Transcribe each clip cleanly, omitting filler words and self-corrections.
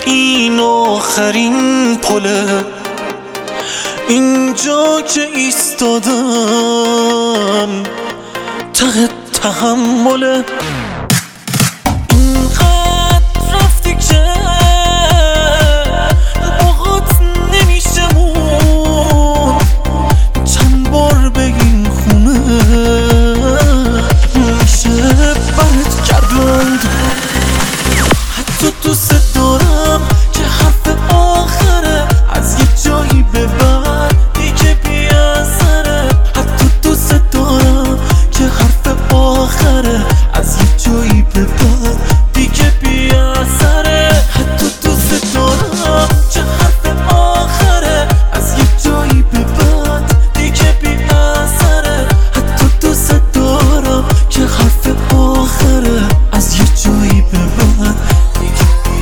این آخرین پله، اینجا که ایستادم ته تحمله. اینقدر رفتی که باهات نمیشه مون، چند بار به این خونه میشه برات کردند. حتی دوست دارم که حرف آخره از یه جایی به بعد دیگه بی اثره. حتی دوست دارم که حرف آخره از یه جایی به بعد دیگه بی اثره. حتی دوست دارم که حرف آخره از یه جایی به بعد دیگه بی اثره. حتی دوست دارم که حرف آخره از یه جایی به بعد دیگه بی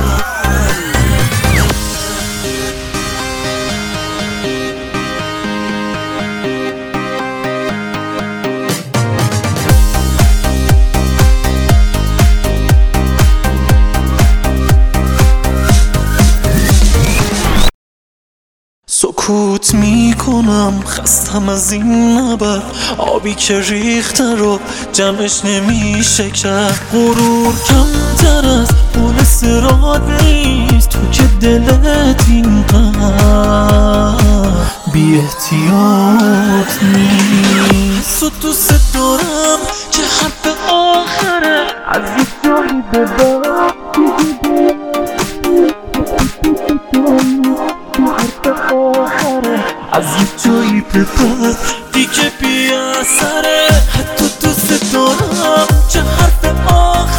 سکوت میکنم، خستم از این نبر آبی که ریخته رو جمعش نمیشه کرد. غرور کمتر از پول صراط نیست، تو که دلت اینقدر بی احتیاط نیست. و دوست دارم که حرف آخره از یه جایی به بعد از یه جایی به بعد دیگه بی اثره. حتی دوست دارم که حرف آخر